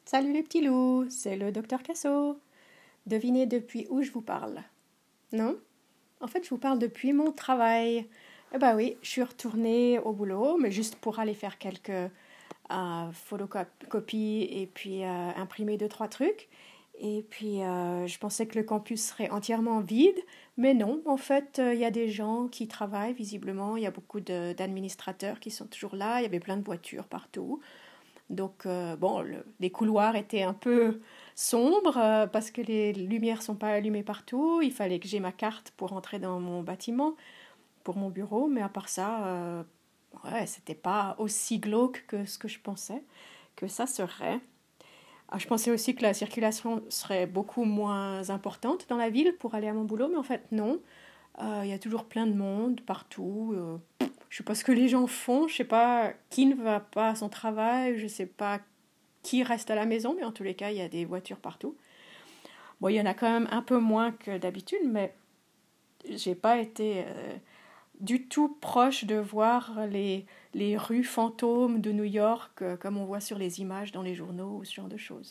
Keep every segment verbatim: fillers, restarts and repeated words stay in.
Salut les petits loups, c'est le docteur Casso. Devinez depuis où je vous parle? Non? En fait, je vous parle depuis mon travail. Eh ben oui, je suis retournée au boulot, mais juste pour aller faire quelques euh, photocopies et puis euh, imprimer deux, trois trucs. Et puis, euh, je pensais que le campus serait entièrement vide, mais non, en fait, euh, il y a des gens qui travaillent visiblement, il y a beaucoup de- d'administrateurs qui sont toujours là, il y avait plein de voitures partout. Donc, euh, bon, le- les couloirs étaient un peu sombres euh, parce que les lumières ne sont pas allumées partout. Il fallait que j'ai ma carte pour entrer dans mon bâtiment, pour mon bureau. Mais à part ça, euh, ouais, c'était pas aussi glauque que ce que je pensais que ça serait. Ah, je pensais aussi que la circulation serait beaucoup moins importante dans la ville pour aller à mon boulot, mais en fait, non. Euh, Il y a toujours plein de monde partout. euh, je sais pas ce que les gens font, je sais pas qui ne va pas à son travail, je sais pas qui reste à la maison, mais en tous les cas, il y a des voitures partout. Bon, il y en a quand même un peu moins que d'habitude, mais j'ai pas été euh, du tout proche de voir les, les rues fantômes de New York euh, comme on voit sur les images dans les journaux ou ce genre de choses.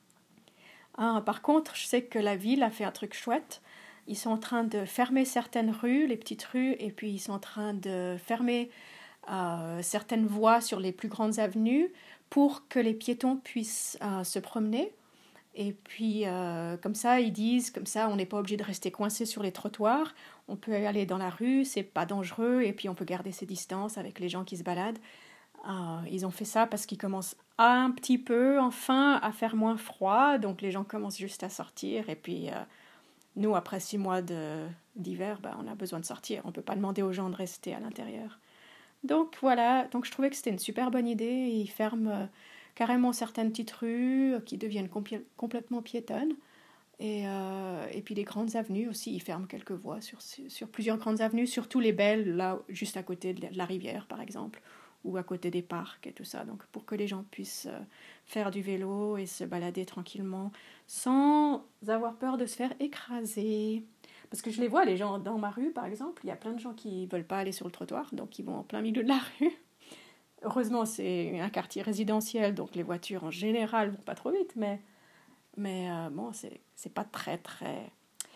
Ah, par contre, je sais que la ville a fait un truc chouette. Ils sont en train de fermer certaines rues, les petites rues, et puis ils sont en train de fermer euh, certaines voies sur les plus grandes avenues pour que les piétons puissent euh, se promener. Et puis, euh, comme ça, ils disent, comme ça, on n'est pas obligé de rester coincé sur les trottoirs. On peut aller dans la rue, c'est pas dangereux, et puis on peut garder ses distances avec les gens qui se baladent. Euh, ils ont fait ça parce qu'ils commencent un petit peu, enfin, à faire moins froid, donc les gens commencent juste à sortir. Et puis, euh, nous, après six mois de, d'hiver, ben, on a besoin de sortir. On ne peut pas demander aux gens de rester à l'intérieur. Donc voilà, donc je trouvais que c'était une super bonne idée. Ils ferment euh, carrément certaines petites rues euh, qui deviennent compli- complètement piétonnes. Et, euh, et puis les grandes avenues aussi, ils ferment quelques voies sur, sur plusieurs grandes avenues, surtout les belles, là, juste à côté de la rivière, par exemple, ou à côté des parcs et tout ça. Donc pour que les gens puissent euh, faire du vélo et se balader tranquillement sans avoir peur de se faire écraser. Parce que je les vois, les gens dans ma rue, par exemple, il y a plein de gens qui ne veulent pas aller sur le trottoir, donc ils vont en plein milieu de la rue. Heureusement, c'est un quartier résidentiel, donc les voitures en général vont pas trop vite, mais, mais euh, bon, c'est, c'est pas très très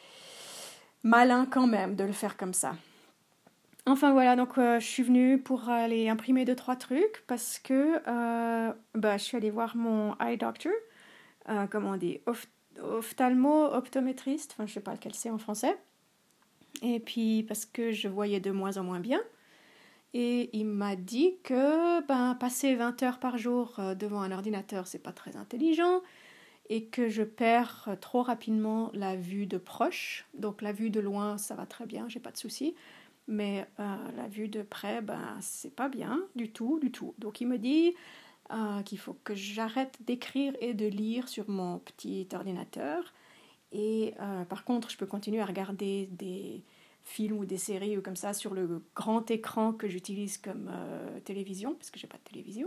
malin quand même de le faire comme ça. Enfin voilà, donc euh, je suis venue pour aller imprimer deux trois trucs parce que euh, bah, je suis allée voir mon eye doctor, euh, comment on dit, oph- ophtalmo, optométriste, enfin je sais pas lequel c'est en français. Et puis parce que je voyais de moins en moins bien. Et il m'a dit que ben, passer vingt heures par jour euh, devant un ordinateur, c'est pas très intelligent et que je perds euh, trop rapidement la vue de proche. Donc la vue de loin, ça va très bien, j'ai pas de souci. Mais euh, la vue de près, ben, c'est pas bien du tout, du tout. Donc il me dit euh, qu'il faut que j'arrête d'écrire et de lire sur mon petit ordinateur. Et euh, par contre, je peux continuer à regarder des films ou des séries ou comme ça sur le grand écran que j'utilise comme euh, télévision, parce que j'ai pas de télévision.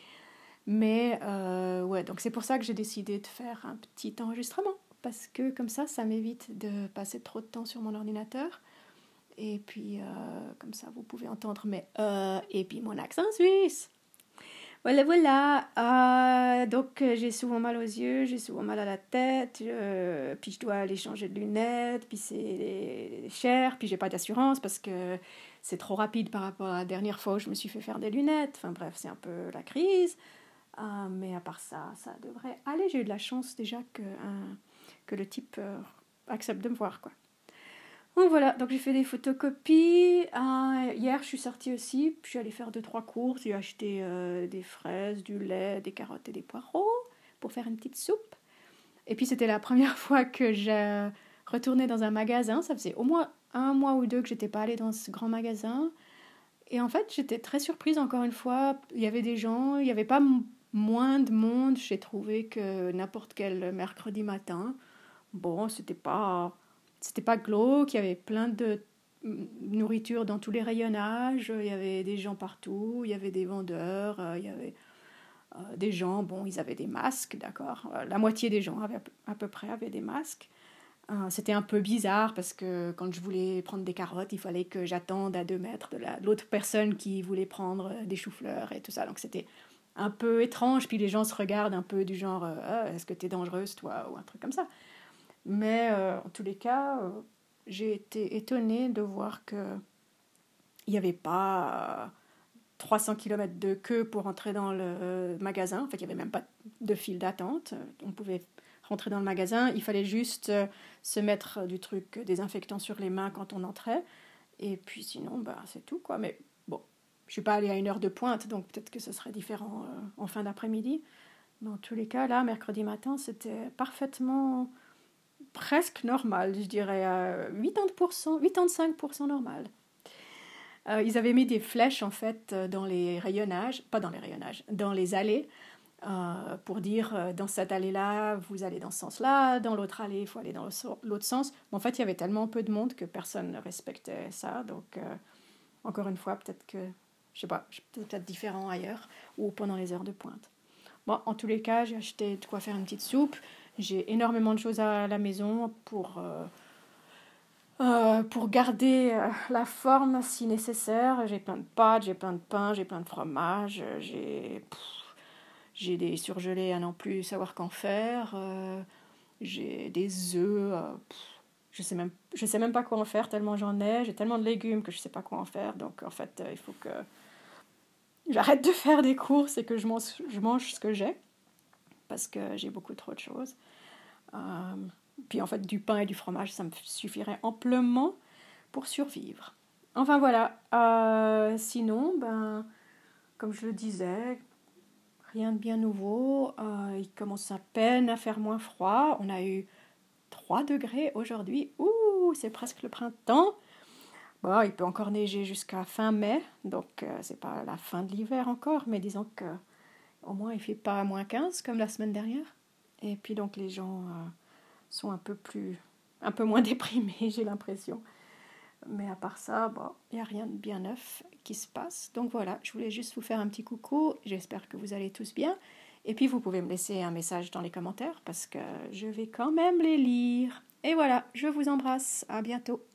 Mais euh, ouais, donc c'est pour ça que j'ai décidé de faire un petit enregistrement, parce que comme ça, ça m'évite de passer trop de temps sur mon ordinateur. Et puis, euh, comme ça, vous pouvez entendre mes euh, et puis mon accent suisse. Voilà, voilà. Euh, donc, euh, j'ai souvent mal aux yeux, j'ai souvent mal à la tête, euh, puis je dois aller changer de lunettes, puis c'est cher, puis j'ai pas d'assurance parce que c'est trop rapide par rapport à la dernière fois où je me suis fait faire des lunettes. Enfin bref, c'est un peu la crise. Euh, mais à part ça, ça devrait aller. J'ai eu de la chance déjà que, un, que le type euh, accepte de me voir, quoi. Donc voilà, donc j'ai fait des photocopies. Euh, hier, je suis sortie aussi, puis je suis allée faire deux, trois courses. J'ai acheté euh, des fraises, du lait, des carottes et des poireaux pour faire une petite soupe. Et puis c'était la première fois que j'ai retourné dans un magasin. Ça faisait au moins un mois ou deux que j'étais pas allée dans ce grand magasin. Et en fait, j'étais très surprise encore une fois. Il y avait des gens, il n'y avait pas m- moins de monde. J'ai trouvé que n'importe quel mercredi matin. Bon, c'était pas, c'était pas glauque, il y avait plein de mm, nourriture dans tous les rayonnages, il y avait des gens partout, il y avait des vendeurs, euh, il y avait euh, des gens, bon, ils avaient des masques, d'accord. Euh, la moitié des gens avaient, à peu près avaient des masques. Euh, c'était un peu bizarre parce que quand je voulais prendre des carottes, il fallait que j'attende à deux mètres de, la, de l'autre personne qui voulait prendre des choux-fleurs et tout ça. Donc c'était un peu étrange, puis les gens se regardent un peu du genre euh, ah, est-ce que t'es dangereuse toi ou un truc comme ça. Mais euh, en tous les cas, euh, j'ai été étonnée de voir que il n'y avait pas trois cents kilomètres de queue pour entrer dans le magasin. En fait, il n'y avait même pas de file d'attente. On pouvait rentrer dans le magasin. Il fallait juste euh, se mettre du truc désinfectant sur les mains quand on entrait. Et puis sinon, bah, c'est tout, quoi. Mais bon, je ne suis pas allée à une heure de pointe, donc peut-être que ce serait différent euh, en fin d'après-midi. Mais en tous les cas, là, mercredi matin, c'était parfaitement, presque normal, je dirais, à quatre-vingt-dix pour cent, quatre-vingt-quinze pour cent normal. Euh, ils avaient mis des flèches, en fait, dans les rayonnages, pas dans les rayonnages, dans les allées, euh, pour dire, euh, dans cette allée-là, vous allez dans ce sens-là, dans l'autre allée, il faut aller dans l'autre sens. Mais en fait, il y avait tellement peu de monde que personne ne respectait ça, donc, euh, encore une fois, peut-être que, je sais pas, c'est peut-être différent ailleurs, ou pendant les heures de pointe. Bon, en tous les cas, j'ai acheté de quoi faire une petite soupe. J'ai énormément de choses à la maison pour, euh, euh, pour garder euh, la forme si nécessaire. J'ai plein de pâtes, j'ai plein de pain, j'ai plein de fromage, j'ai, pff, j'ai des surgelés à non plus savoir qu'en faire. Euh, j'ai des œufs. Euh, pff, je sais même, je sais même pas quoi en faire tellement j'en ai. J'ai tellement de légumes que je sais pas quoi en faire. Donc en fait, euh, il faut que j'arrête de faire des courses et que je mange, je mange ce que j'ai. Parce que j'ai beaucoup trop de choses. Euh, puis en fait, du pain et du fromage, ça me suffirait amplement pour survivre. Enfin voilà. Euh, sinon, ben, comme je le disais, rien de bien nouveau. Euh, il commence à peine à faire moins froid. On a eu trois degrés aujourd'hui. Ouh, c'est presque le printemps. Bon, il peut encore neiger jusqu'à fin mai, donc euh, c'est pas la fin de l'hiver encore, mais disons que au moins il fait pas moins quinze comme la semaine dernière. Et puis donc les gens euh, sont un peu plus, un peu moins déprimés, j'ai l'impression. Mais à part ça, bon, il n'y a rien de bien neuf qui se passe. Donc voilà, je voulais juste vous faire un petit coucou. J'espère que vous allez tous bien. Et puis vous pouvez me laisser un message dans les commentaires parce que je vais quand même les lire. Et voilà, je vous embrasse. À bientôt.